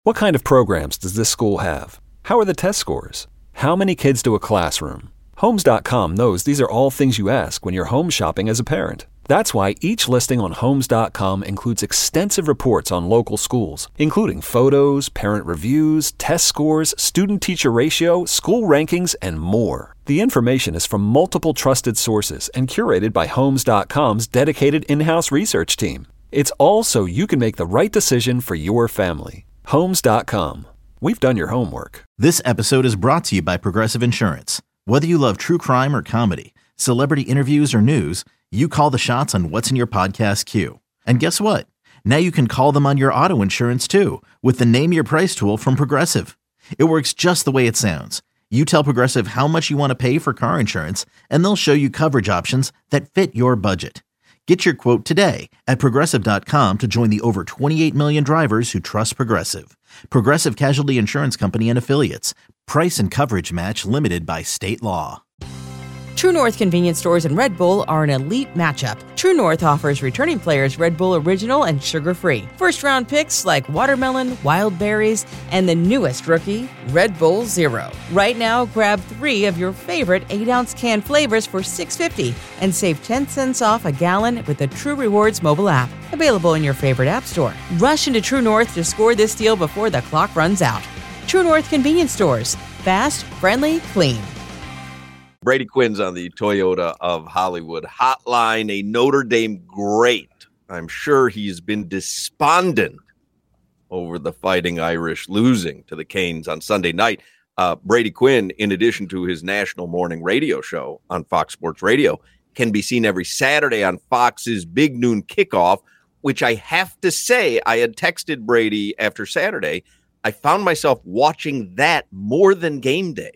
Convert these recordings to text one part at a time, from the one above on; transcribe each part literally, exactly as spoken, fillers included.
What kind of programs does this school have? How are the test scores? How many kids do a classroom? Homes dot com knows these are all things you ask when you're home shopping as a parent. That's why each listing on Homes dot com includes extensive reports on local schools, including photos, parent reviews, test scores, student-teacher ratio, school rankings, and more. The information is from multiple trusted sources and curated by Homes dot com's dedicated in-house research team. It's all so you can make the right decision for your family. Homes dot com. We've done your homework. This episode is brought to you by Progressive Insurance. Whether you love true crime or comedy, celebrity interviews or news, you call the shots on what's in your podcast queue. And guess what? Now you can call them on your auto insurance too with the Name Your Price tool from Progressive. It works just the way it sounds. You tell Progressive how much you want to pay for car insurance, and they'll show you coverage options that fit your budget. Get your quote today at Progressive dot com to join the over twenty-eight million drivers who trust Progressive. Progressive Casualty Insurance Company and Affiliates. Price and coverage match limited by state law. True North convenience stores and Red Bull are an elite matchup. True North offers returning players Red Bull Original and sugar-free. First-round picks like watermelon, wild berries, and the newest rookie, Red Bull Zero. Right now, grab three of your favorite eight ounce can flavors for six dollars and fifty cents and save ten cents off a gallon with the True Rewards mobile app. Available in your favorite app store. Rush into True North to score this deal before the clock runs out. True North convenience stores. Fast, friendly, clean. Brady Quinn's on the Toyota of Hollywood hotline, a Notre Dame great. I'm sure he's been despondent over the Fighting Irish losing to the Canes on Sunday night. Uh, Brady Quinn, in addition to his national morning radio show on Fox Sports Radio, can be seen every Saturday on Fox's Big Noon Kickoff, which I have to say, I had texted Brady after Saturday. I found myself watching that more than game day.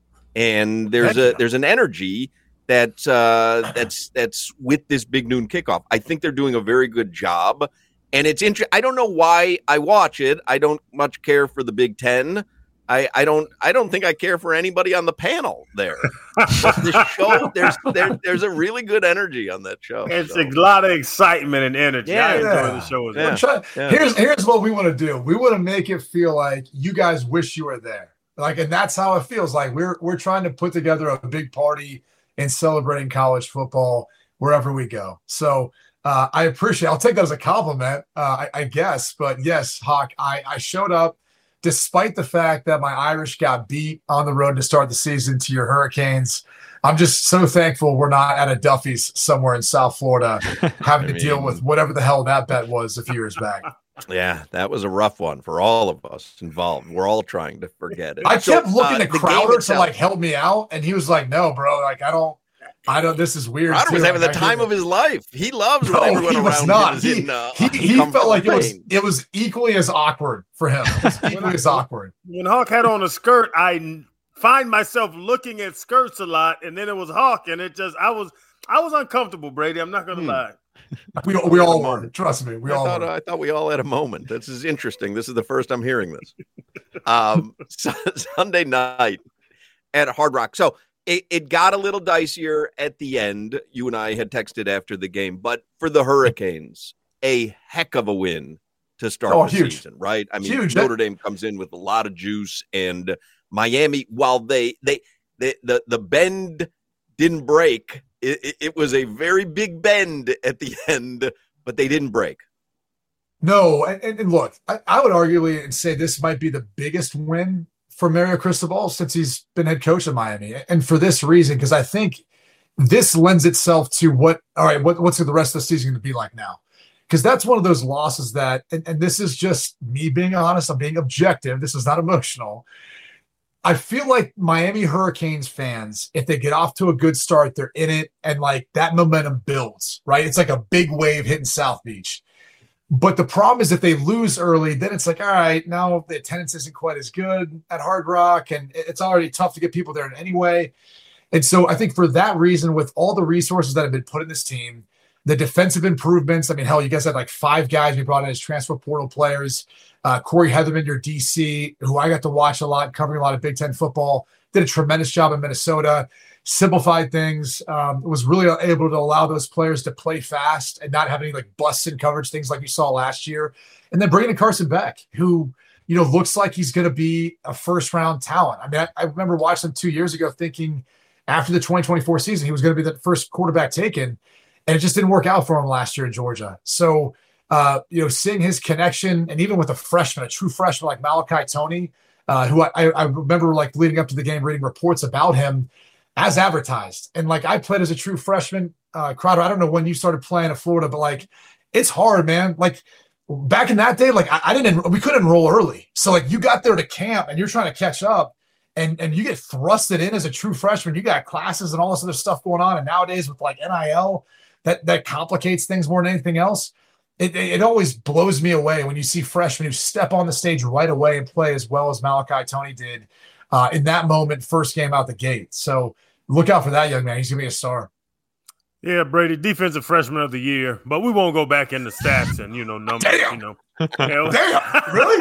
And there's a there's an energy that uh, that's that's with this Big Noon Kickoff. I think they're doing a very good job, and it's interesting. I don't know why I watch it. I don't much care for the Big Ten. I, I don't I don't think I care for anybody on the panel there. But this show, there's there, there's a really good energy on that show. It's so. a lot of excitement and energy. Yeah, I enjoy yeah. the show as Yeah. well. Try, Yeah. Here's here's what we want to do. We want to make it feel like you guys wish you were there. Like, and that's how it feels like we're we're trying to put together a big party and celebrating college football wherever we go. So uh, I appreciate. I'll take that as a compliment, uh, I, I guess. But yes, Hawk, I, I showed up despite the fact that my Irish got beat on the road to start the season to your Hurricanes. I'm just so thankful we're not at a Duffy's somewhere in South Florida having to mean, deal with whatever the hell that bet was a few years back. Yeah, that was a rough one for all of us involved. We're all trying to forget it. I kept So, looking uh, at the game Crowder to itself- like help me out, and he was like, "No, bro, like I don't, I don't. This is weird." Crowder too. was having the Like, I time didn't- of his life. He loves No, when everyone he was around not. him is He, in uh, he, he felt like it was pain. it was equally as awkward for him. It was equally as awkward. When Hawk had on a skirt, I n- find myself looking at skirts a lot, and then it was Hawk, and it just I was I was uncomfortable, Brady. I'm not gonna Hmm. lie. We we all were. Trust me, we I all thought, were. I thought we all had a moment. This is interesting. This is the first I'm hearing this. Um, so, Sunday night at Hard Rock. So it, it got a little dicier at the end. You and I had texted after the game, but for the Hurricanes, a heck of a win to start Oh, the huge. season, right? I mean, Huge. Notre Dame comes in with a lot of juice, and Miami, while they they, they the the bend didn't break. It, it, it was a very big bend at the end, but they didn't break. No, and, and, and look, I, I would arguably say this might be the biggest win for Mario Cristobal since he's been head coach of Miami, and for this reason, because I think this lends itself to what. All right, what, what's the rest of the season going to be like now? Because that's one of those losses that, and, and this is just me being honest, I'm being objective. This is not emotional. I feel like Miami Hurricanes fans, if they get off to a good start, they're in it, and like that momentum builds, right? It's like a big wave hitting South Beach. But the problem is if they lose early, then it's like, all right, now the attendance isn't quite as good at Hard Rock, and it's already tough to get people there in any way. And so I think for that reason, with all the resources that have been put in this team, the defensive improvements, I mean, hell, you guys had like five guys you brought in as transfer portal players. Uh, Corey Heatherman, your D C, who I got to watch a lot, covering a lot of Big Ten football, did a tremendous job in Minnesota, simplified things, um, was really able to allow those players to play fast and not have any like busts in coverage, things like you saw last year. And then bringing in Carson Beck, who you know, looks like he's going to be a first-round talent. I mean, I, I remember watching him two years ago thinking after the twenty twenty-four season he was going to be the first quarterback taken, and it just didn't work out for him last year in Georgia. So, uh, you know, seeing his connection, and even with a freshman, a true freshman like Malachi Toney, uh, who I, I remember like leading up to the game reading reports about him as advertised. And like I played as a true freshman, uh, Crowder, I don't know when you started playing at Florida, but like it's hard, man. Like back in that day, like I, I didn't, we couldn't enroll early. So like you got there to camp and you're trying to catch up and, and you get thrusted in as a true freshman. You got classes and all this other stuff going on. And nowadays with like N I L, that, that complicates things more than anything else. It, it, it always blows me away when you see freshmen who step on the stage right away and play as well as Malachi Toney did uh, in that moment, first game out the gate. So look out for that young man. He's going to be a star. Yeah, Brady, defensive freshman of the year, but we won't go back into stats and, you know, numbers, Damn. you know. Damn, really?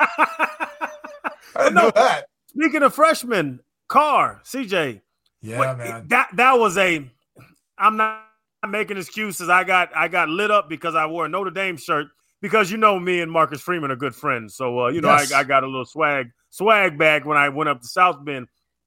I didn't know that. Speaking of freshmen, Carr, C J. Yeah, what, man. That that was a I'm not making excuses. I got I got lit up because I wore a Notre Dame shirt because you know me and Marcus Freeman are good friends. So uh, you know, yes. I, I got a little swag swag bag when I went up to South Bend.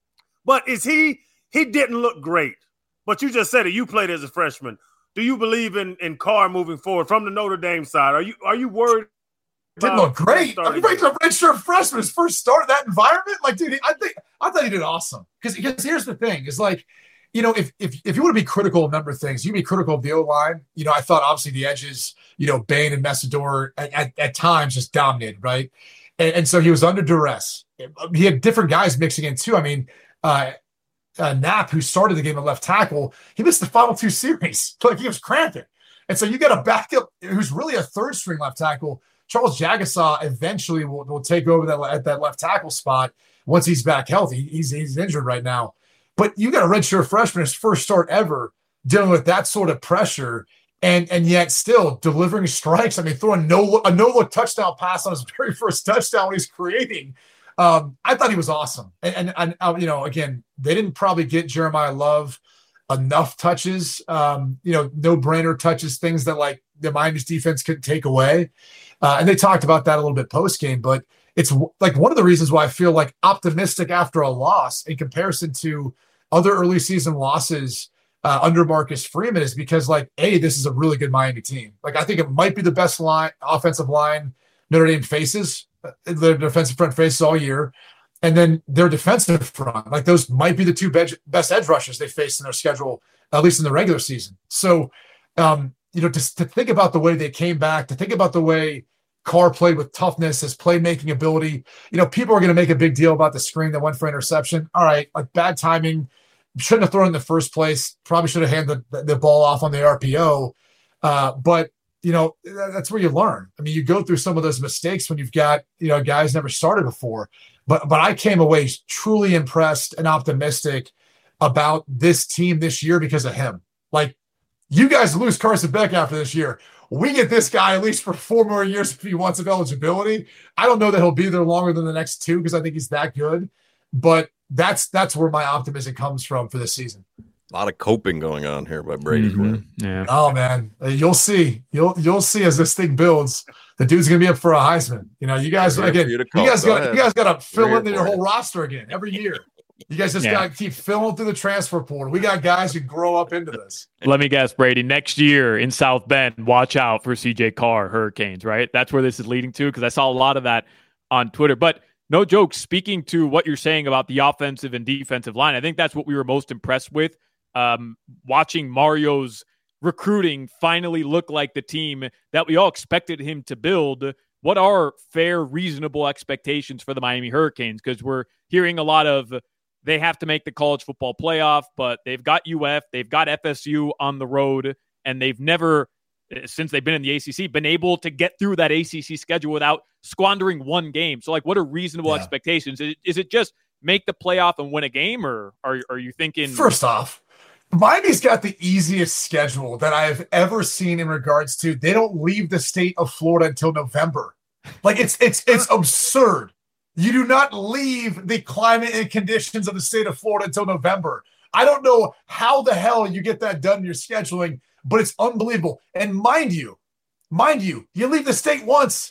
But is he he didn't look great. But you just said it. You played as a freshman. Do you believe in, in Carr moving forward from the Notre Dame side? Are you are you worried? Didn't look great. I mean, right to a redshirt freshman, his first start in that environment. Like, dude, I think I thought he did awesome. Because because here's the thing: is like, you know, if if if you want to be critical of a number of things, you be critical of the O line. You know, I thought obviously the edges, you know, Bain and Messidor at, at, at times just dominated, right? And, and so he was under duress. He had different guys mixing in too. I mean. uh Uh, Knapp, who started the game at left tackle, he missed the final two series. Like he was cramping. And so you got a backup who's really a third string left tackle. Charles Jagasaw eventually will, will take over that at that left tackle spot once he's back healthy. He's, he's injured right now. But you got a redshirt freshman, his first start ever, dealing with that sort of pressure and and yet still delivering strikes. I mean, throwing no a no-look touchdown pass on his very first touchdown when he's creating. Um, I thought he was awesome. And, and, and uh, you know, again, they didn't probably get Jeremiah Love enough touches, um, you know, no-brainer touches, things that like the Miami's defense couldn't take away. Uh, and they talked about that a little bit post-game, but it's w- like one of the reasons why I feel like optimistic after a loss in comparison to other early season losses uh, under Marcus Freeman is because like, A, this is a really good Miami team. Like I think it might be the best line, offensive line Notre Dame faces. Their defensive front faces all year, and then their defensive front, like those might be the two be- best edge rushers they faced in their schedule, at least in the regular season. So, um, you know, to, to think about the way they came back, to think about the way Carr played with toughness, his playmaking ability, you know, people are going to make a big deal about the screen that went for interception. All right, like bad timing, shouldn't have thrown in the first place, probably should have handed the, the ball off on the R P O, uh, but you know, that's where you learn. I mean, you go through some of those mistakes when you've got, you know, guys never started before. But but I came away truly impressed and optimistic about this team this year because of him. Like, you guys lose Carson Beck after this year. We get this guy at least for four more years if he wants of eligibility. I don't know that he'll be there longer than the next two because I think he's that good. But that's that's where my optimism comes from for this season. A lot of coping going on here by Brady's mm-hmm. win. Yeah. Oh man, you'll see. You'll you'll see as this thing builds. The dude's gonna be up for a Heisman. You know, you guys again. You, you guys got you guys got to fill in your whole roster again every year. You guys just yeah. got to keep filling through the transfer portal. We got guys who grow up into this. Let me guess, Brady. Next year in South Bend, watch out for C J Carr Hurricanes. Right, that's where this is leading to because I saw a lot of that on Twitter. But no joke. Speaking to what you're saying about the offensive and defensive line, I think that's what we were most impressed with. Um, watching Mario's recruiting finally look like the team that we all expected him to build. What are fair, reasonable expectations for the Miami Hurricanes? Because we're hearing a lot of they have to make the college football playoff, but they've got U F, they've got F S U on the road, and they've never, since they've been in the A C C, been able to get through that A C C schedule without squandering one game. So, like, what are reasonable yeah. expectations? Is it, is it just make the playoff and win a game, or are, are you thinking? First off, Miami's got the easiest schedule that I've ever seen in regards to they don't leave the state of Florida until November. Like it's it's it's absurd. You do not leave the climate and conditions of the state of Florida until November. I don't know how the hell you get that done in your scheduling, but it's unbelievable. And mind you, mind you, you leave the state once.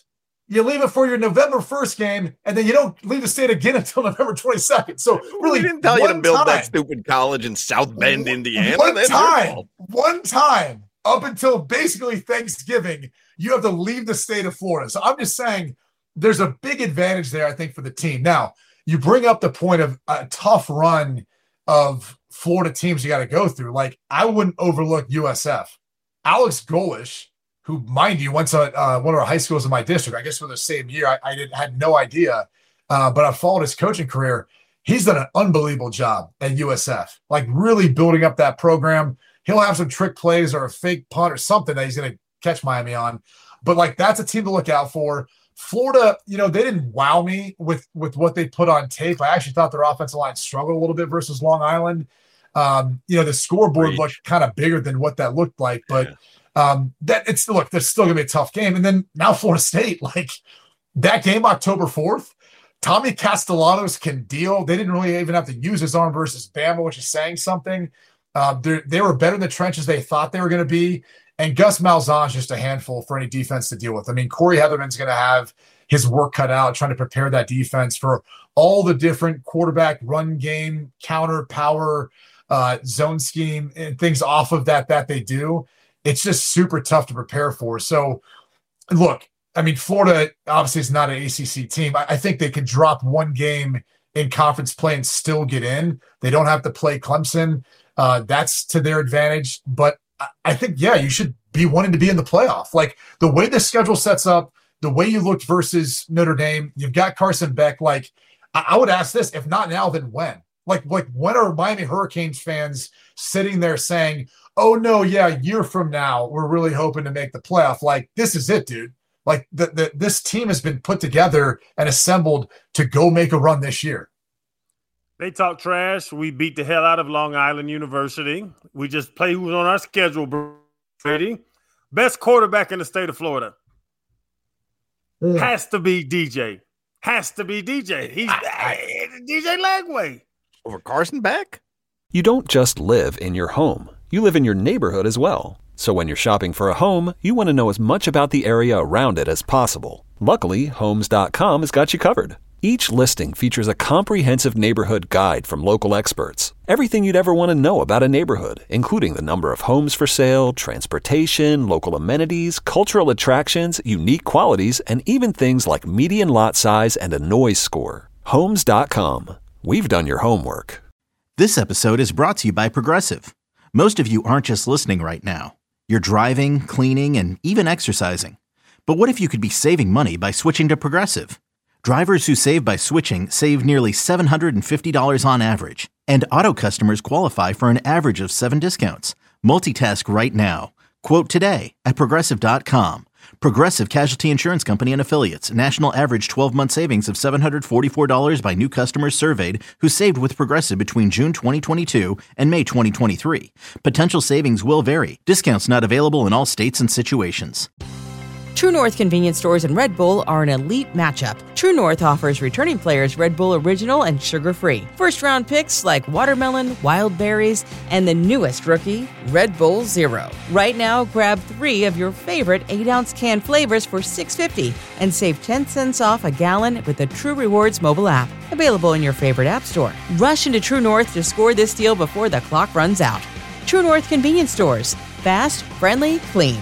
you leave it for your November first game, and then you don't leave the state again until November twenty-second. So really, we didn't tell you to build time, that stupid college in South Bend, Indiana. One That's time, one time, up until basically Thanksgiving, you have to leave the state of Florida. So I'm just saying there's a big advantage there, I think, for the team. Now, you bring up the point of a tough run of Florida teams you got to go through. Like, I wouldn't overlook U S F. Alex Golish, who, mind you, went to uh, one of our high schools in my district. I guess for the same year. I, I didn't, had no idea, uh, but I've followed his coaching career. He's done an unbelievable job at U S F, like really building up that program. He'll have some trick plays or a fake punt or something that he's going to catch Miami on. But, like, that's a team to look out for. Florida, you know, they didn't wow me with, with what they put on tape. I actually thought their offensive line struggled a little bit versus Long Island. Um, you know, the scoreboard Reach. looked kind of bigger than what that looked like, but yeah. Um, that it's look, that's still gonna be a tough game. And then now Florida State, like that game October fourth, Tommy Castellanos can deal. They didn't really even have to use his arm versus Bama, which is saying something. Uh, they were better in the trenches they thought they were going to be. And Gus Malzahn's just a handful for any defense to deal with. I mean, Corey Heatherman's going to have his work cut out trying to prepare that defense for all the different quarterback run game, counter power, uh, zone scheme, and things off of that that they do. It's just super tough to prepare for. So, look, I mean, Florida obviously is not an A C C team. I, I think they could drop one game in conference play and still get in. They don't have to play Clemson. Uh, that's to their advantage. But I, I think, yeah, you should be wanting to be in the playoff. Like the way the schedule sets up, the way you looked versus Notre Dame, you've got Carson Beck. Like, I, I would ask this, if not now, then when? Like, like when are Miami Hurricanes fans sitting there saying, oh, no, yeah, a year from now, we're really hoping to make the playoff? Like, this is it, dude. Like, the, the, this team has been put together and assembled to go make a run this year. They talk trash. We beat the hell out of Long Island University. We just play who was on our schedule, Brady. Best quarterback in the state of Florida. Mm. Has to be D J. Has to be D J. He's I, I, D J Lagway. Over Carson Beck? You don't just live in your home. You live in your neighborhood as well. So when you're shopping for a home, you want to know as much about the area around it as possible. Luckily, Homes dot com has got you covered. Each listing features a comprehensive neighborhood guide from local experts. Everything you'd ever want to know about a neighborhood, including the number of homes for sale, transportation, local amenities, cultural attractions, unique qualities, and even things like median lot size and a noise score. Homes dot com. We've done your homework. This episode is brought to you by Progressive. Most of you aren't just listening right now. You're driving, cleaning, and even exercising. But what if you could be saving money by switching to Progressive? Drivers who save by switching save nearly seven hundred fifty dollars on average. And auto customers qualify for an average of seven discounts. Multitask right now. Quote today at Progressive dot com. Progressive Casualty Insurance Company and Affiliates. National average twelve-month savings of seven hundred forty-four dollars by new customers surveyed who saved with Progressive between June twenty twenty-two and May twenty twenty-three. Potential savings will vary. Discounts not available in all states and situations. True North convenience stores and Red Bull are an elite matchup. True North offers returning players Red Bull Original and sugar-free. First-round picks like watermelon, wild berries, and the newest rookie, Red Bull Zero. Right now, grab three of your favorite eight-ounce can flavors for six dollars and fifty cents and save ten cents off a gallon with the True Rewards mobile app. Available in your favorite app store. Rush into True North to score this deal before the clock runs out. True North convenience stores. Fast, friendly, clean.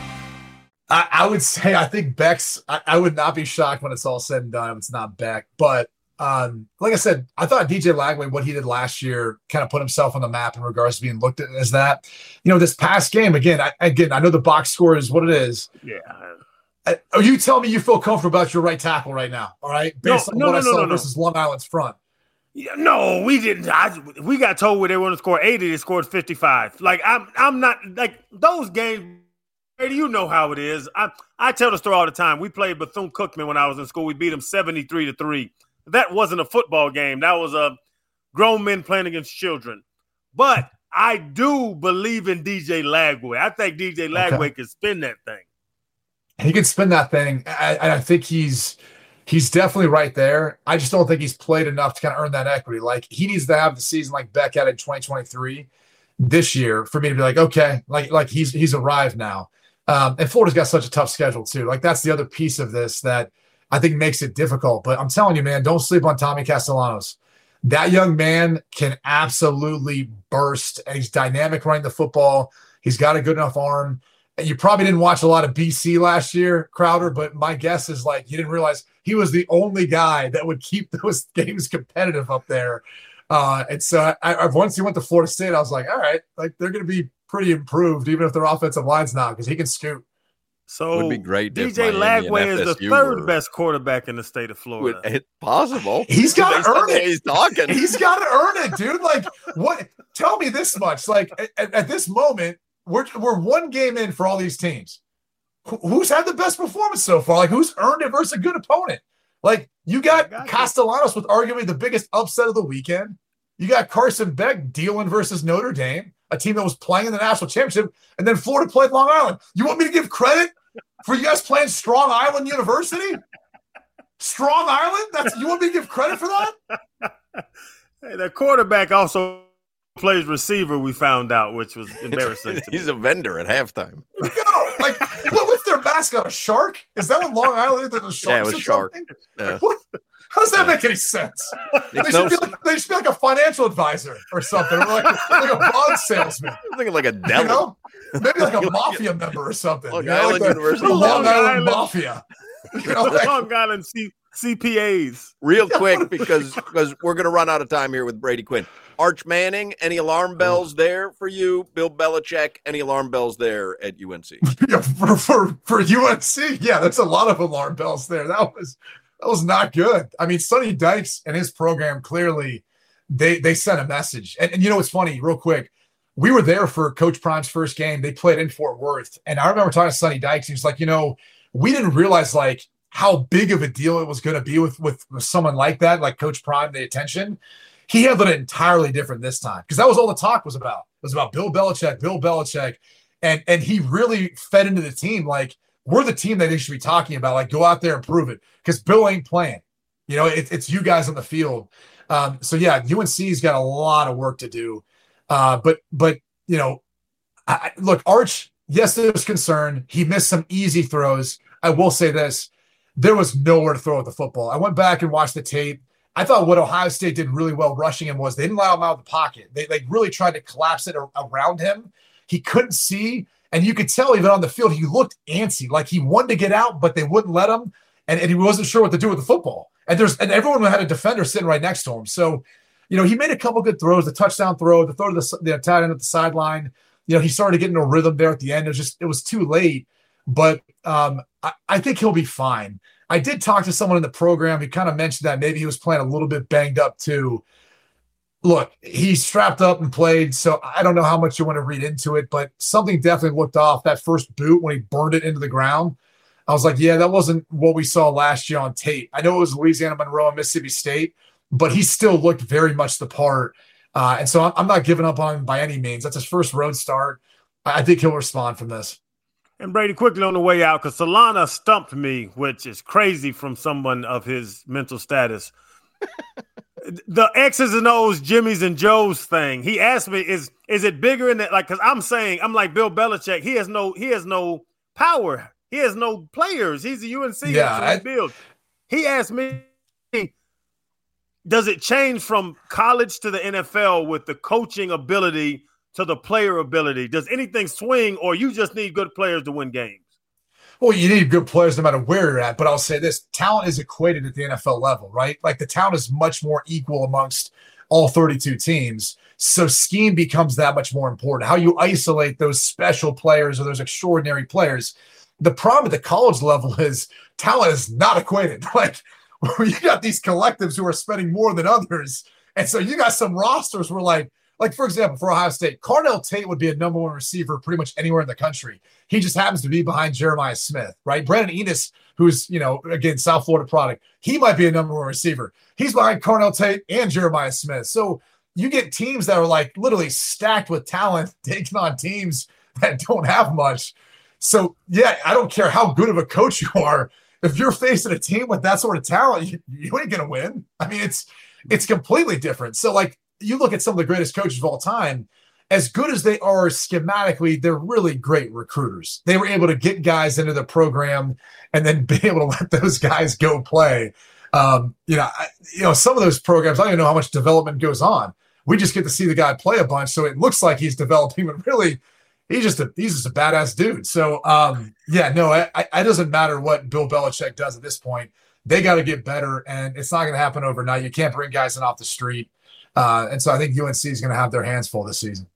I, I would say I think Beck's I, I would not be shocked when it's all said and done if it's not Beck. But um, like I said, I thought D J Lagway, what he did last year, kind of put himself on the map in regards to being looked at as that. You know, this past game, again, I, again, I know the box score is what it is. Yeah. I, are you telling me you feel comfortable about your right tackle right now? All right. Based no, on no, what no, I saw no, no, versus no. Long Island's front. Yeah, no, we didn't. I, we got told where they were going to score eighty, they scored fifty-five. Like, I'm I'm not, like, those games, you know how it is. I, I tell the story all the time. We played Bethune-Cookman when I was in school. We beat them seventy-three to three. That wasn't a football game. That was a grown men playing against children. But I do believe in D J Lagway. I think D J Lagway okay. can spin that thing. He can spin that thing. I, I think he's he's definitely right there. I just don't think he's played enough to kind of earn that equity. Like, he needs to have the season like Beck had in twenty twenty-three this year for me to be like, okay, like like he's he's arrived now. Um, and Florida's got such a tough schedule too. Like that's the other piece of this that I think makes it difficult. But I'm telling you, man, don't sleep on Tommy Castellanos. That young man can absolutely burst, and he's dynamic running the football. He's got a good enough arm. And you probably didn't watch a lot of B C last year, Crowder, but my guess is like you didn't realize he was the only guy that would keep those games competitive up there. Uh, and so I, I, once he went to Florida State, I was like, all right, like they're going to be pretty improved, even if their offensive line's not, because he can scoot. So would be great. D J Lagway is the third were. best quarterback in the state of Florida. It's possible. He's got to earn it. He's talking. He's got to earn it, dude. Like, what? Tell me this much. Like, at, at this moment, we're we're one game in for all these teams. Who's had the best performance so far? Like, who's earned it versus a good opponent? Like, you got, got Castellanos with arguably the biggest upset of the weekend. You got Carson Beck dealing versus Notre Dame, a team that was playing in the national championship, and then Florida played Long Island. You want me to give credit for you guys playing Strong Island University? Strong Island? That's you want me to give credit for that? Hey, the quarterback also plays receiver, we found out, which was embarrassing. He's a vendor at halftime. No, like what was their mascot? A shark? Is that what Long Island is? A shark? Yeah, it was shark. Yeah. Like, what? How does that make any sense? They should, no, be like, they should be like a financial advisor or something, or like, like a bond salesman. I'm thinking like a deli. You know? Maybe like a mafia member or something. Long you know? Island like University. the, the Long, Long Island, Island Mafia. You know, like, Long Island C- CPAs. Real quick, because because we're going to run out of time here with Brady Quinn. Arch Manning, any alarm bells there for you? Bill Belichick, any alarm bells there at U N C? Yeah, for, for, for U N C, yeah, that's a lot of alarm bells there. That was that was not good. I mean, Sonny Dykes and his program, clearly, they they sent a message. And, and you know what's funny, real quick, we were there for Coach Prime's first game. They played in Fort Worth. And I remember talking to Sonny Dykes. He was like, you know, we didn't realize, like, how big of a deal it was going to be with, with, with someone like that, like Coach Prime, the attention. He handled it entirely different this time because that was all the talk was about. It was about Bill Belichick, Bill Belichick. And, and he really fed into the team like, we're the team that they should be talking about. Like, go out there and prove it because Bill ain't playing. You know, it, it's you guys on the field. Um, so, yeah, U N C's got a lot of work to do. Uh, but, but you know, I, look, Arch, yes, there's concern. He missed some easy throws. I will say this. There was nowhere to throw with the football. I went back and watched the tape. I thought what Ohio State did really well rushing him was they didn't allow him out of the pocket. They like really tried to collapse it around him. He couldn't see, and you could tell even on the field, he looked antsy. Like he wanted to get out, but they wouldn't let him, and, and he wasn't sure what to do with the football. And there's and everyone had a defender sitting right next to him. So, you know, he made a couple good throws, the touchdown throw, the throw to the, the tight end at the sideline. You know, he started getting a rhythm there at the end. It was just, it was too late. But um, I, I think he'll be fine. I did talk to someone in the program. He kind of mentioned that maybe he was playing a little bit banged up too. Look, he strapped up and played, so I don't know how much you want to read into it, but something definitely looked off. That first boot when he burned it into the ground, I was like, yeah, that wasn't what we saw last year on tape. I know it was Louisiana Monroe and Mississippi State, but he still looked very much the part. Uh, and so I'm, I'm not giving up on him by any means. That's his first road start. I think he'll respond from this. And Brady, quickly on the way out, because Solana stumped me, which is crazy from someone of his mental status. The X's and O's, Jimmy's and Joe's thing. He asked me, "Is is it bigger in that?" Like, because I'm saying, I'm like Bill Belichick. He has no, he has no power. He has no players. He's a U N C. Yeah, I, build. He asked me, "Does it change from college to the N F L with the coaching ability to the player ability? Does anything swing, or you just need good players to win games?" Well, you need good players no matter where you're at, but I'll say this, talent is equated at the N F L level, right? Like the talent is much more equal amongst all thirty-two teams. So scheme becomes that much more important. How you isolate those special players or those extraordinary players. The problem at the college level is talent is not equated. Like you got these collectives who are spending more than others. And so you got some rosters where like, Like, for example, for Ohio State, Cardell Tate would be a number one receiver pretty much anywhere in the country. He just happens to be behind Jeremiah Smith, right? Brandon Enos, who's, you know, again, South Florida product, he might be a number one receiver. He's behind Cardell Tate and Jeremiah Smith. So you get teams that are like literally stacked with talent taking on teams that don't have much. So, yeah, I don't care how good of a coach you are. If you're facing a team with that sort of talent, you, you ain't going to win. I mean, it's it's completely different. So, like, you look at some of the greatest coaches of all time, as good as they are schematically, they're really great recruiters. They were able to get guys into the program and then be able to let those guys go play. Um, you know, I, you know, some of those programs, I don't even know how much development goes on. We just get to see the guy play a bunch, so it looks like he's developing, but really, he's just a he's just a badass dude. So, um, yeah, no, I, I, it doesn't matter what Bill Belichick does at this point. They got to get better, and it's not going to happen overnight. You can't bring guys in off the street, uh, and so I think U N C is going to have their hands full this season.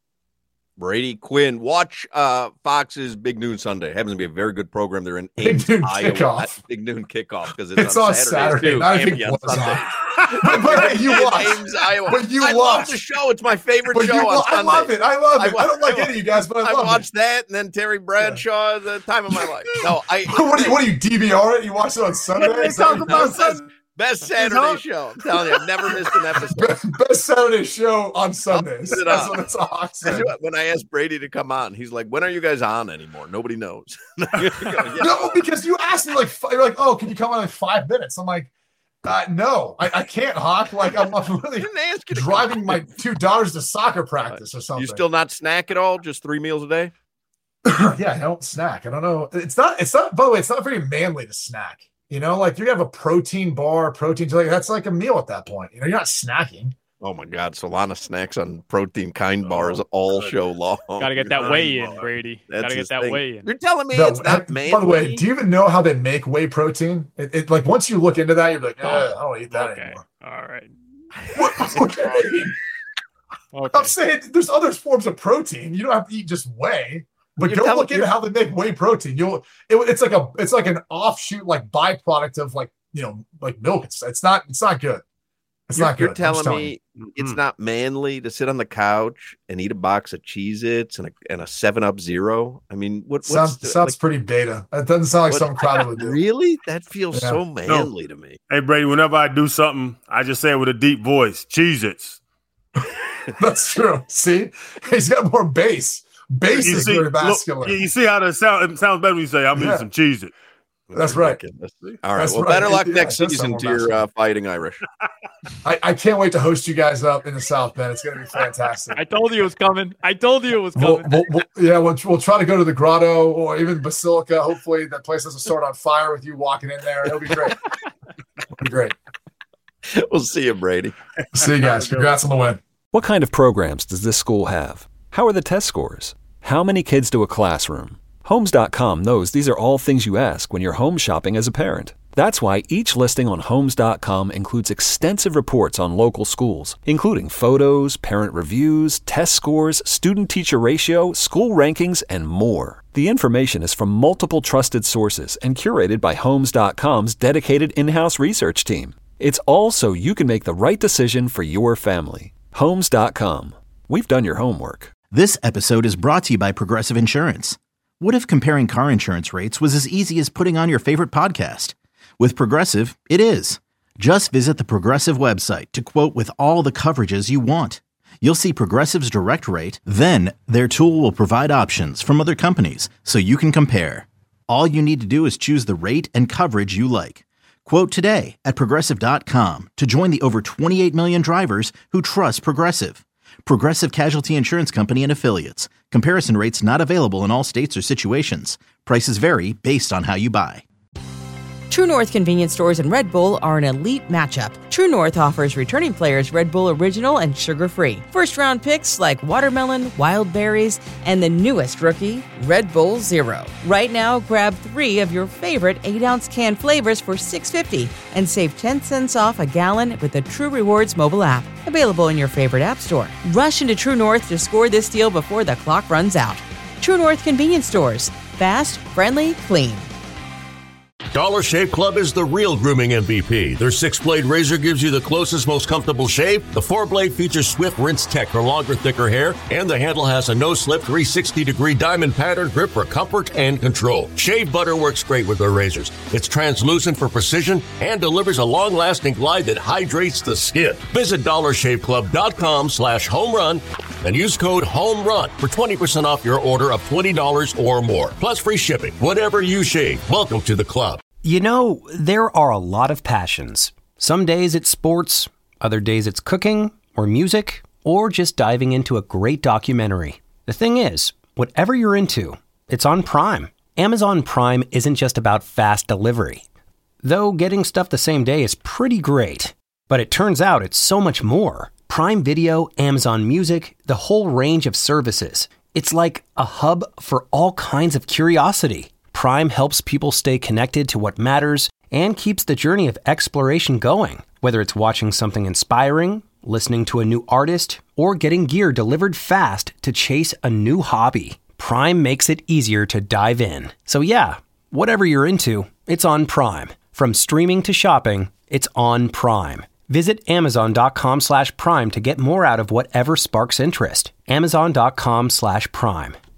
Brady Quinn, watch uh, Fox's Big Noon Sunday. Happens to be a very good program. They're in Big Ames, Noon Iowa. kickoff. Big Noon kickoff because it's, It's on on Saturday. Saturday. I think it was on. But, but you watch. Ames, Iowa. But you I watch. love the show. It's my favorite But show you, on I Sunday. love it. I love it. I, I, don't like I, any of you guys, but I, I love watched it. that, and then Terry Bradshaw, the time of my life. No, I. what do you? What do you D V R it? You watch it on Sunday? They Is that talk what you about do? Sunday. Best Saturday show. I'm telling you, I've never missed an episode. Best, best Saturday show on Sundays. put it That's on. what it's on. That's what- When I asked Brady to come on, he's like, "When are you guys on anymore? Nobody knows." Yeah. No, because you asked me like, fi- you're like, oh, can you come on in five minutes? I'm like, uh, no, I, I can't, Hawk. Like, I'm, I'm I really didn't ask you to come driving on. my two daughters to soccer practice or something. You still not snack at all? Just three meals a day? Yeah, I don't snack. I don't know. It's not. It's not. By the way, it's not very manly to snack. You know, like you have a protein bar, protein. Like that's like a meal at that point. You know, you're not snacking. Oh my God, Solana snacks on protein kind bars all show long. Got to get that weigh in, Brady. That's Got to his get that thing. weigh in. You're telling me No, it's not uh, manly? by the way, do you even know how they make whey protein? It, it like once you look into that, you're like, oh, I don't eat that Okay. anymore. All right. What? Okay. Okay. I'm saying there's other forms of protein. You don't have to eat just whey, but You're go telling- look into how they make whey protein. You'll it, it's like a it's like an offshoot like byproduct of like you know like milk. It's it's not it's not good. It's You're, not good. you're I'm just telling me it's Mm. not manly to sit on the couch and eat a box of Cheez-Its and a and a Seven Up Zero. I mean, what what's sounds the- sounds like, pretty beta. That doesn't sound like what- something Crowder would do. Really? That feels Yeah. so manly to me. Hey, Brady, whenever I do something, I just say it with a deep voice, Cheez-Its. That's true. See, he's got more bass. Bass You is see, very look, masculine. you see how the sound it sounds better when you say, I'm Yeah. eating some Cheez-Its. That's right. All right. That's well, right. better luck Yeah, next that's season somewhat to your masculine. uh, Fighting Irish. I, I can't wait to host you guys up in the South Bend. It's going to be fantastic. I told you it was coming. I told you it was We'll, coming. we'll, we'll, yeah, we'll, we'll try to go to the Grotto or even Basilica. Hopefully, that place doesn't start on fire with you walking in there. It'll be great. It'll be great. We'll see you, Brady. See you guys. Congrats on the win. What kind of programs does this school have? How are the test scores? How many kids do a classroom? Homes dot com knows these are all things you ask when you're home shopping as a parent. That's why each listing on Homes dot com includes extensive reports on local schools, including photos, parent reviews, test scores, student-teacher ratio, school rankings, and more. The information is from multiple trusted sources and curated by Homes dot com's dedicated in-house research team. It's all so you can make the right decision for your family. Homes dot com. We've done your homework. This episode is brought to you by Progressive Insurance. What if comparing car insurance rates was as easy as putting on your favorite podcast? With Progressive, it is. Just visit the Progressive website to quote with all the coverages you want. You'll see Progressive's direct rate, then their tool will provide options from other companies so you can compare. All you need to do is choose the rate and coverage you like. Quote today at Progressive dot com to join the over twenty-eight million drivers who trust Progressive. Progressive Casualty Insurance Company and Affiliates. Comparison rates not available in all states or situations. Prices vary based on how you buy. True North convenience stores and Red Bull are an elite matchup. True North offers returning players Red Bull Original and sugar-free. First-round picks like watermelon, wild berries, and the newest rookie, Red Bull Zero. Right now, grab three of your favorite eight-ounce can flavors for six dollars and fifty cents and save ten cents off a gallon with the True Rewards mobile app. Available in your favorite app store. Rush into True North to score this deal before the clock runs out. True North convenience stores. Fast, friendly, clean. Dollar Shave Club is the real grooming M V P. Their six-blade razor gives you the closest, most comfortable shave. The four-blade features swift rinse tech for longer, thicker hair, and the handle has a no-slip three sixty degree diamond pattern grip for comfort and control. Shave butter works great with their razors. It's translucent for precision and delivers a long-lasting glide that hydrates the skin. Visit dollar shave club dot com slash home run and use code HOMERUN for twenty percent off your order of twenty dollars or more, plus free shipping. Whatever you shave, welcome to the club. You know, there are a lot of passions. Some days it's sports, other days it's cooking or music. or just diving into a great documentary. The thing is, whatever you're into, it's on Prime. Amazon Prime isn't just about fast delivery. Though getting stuff the same day is pretty great. But it turns out it's so much more. Prime Video, Amazon Music, the whole range of services. It's like a hub for all kinds of curiosity. Prime helps people stay connected to what matters and keeps the journey of exploration going. Whether it's watching something inspiring, listening to a new artist, or getting gear delivered fast to chase a new hobby, Prime makes it easier to dive in. So yeah, whatever you're into, it's on Prime. From streaming to shopping, it's on Prime. Visit amazon.com slash prime to get more out of whatever sparks interest. Amazon.com slash prime.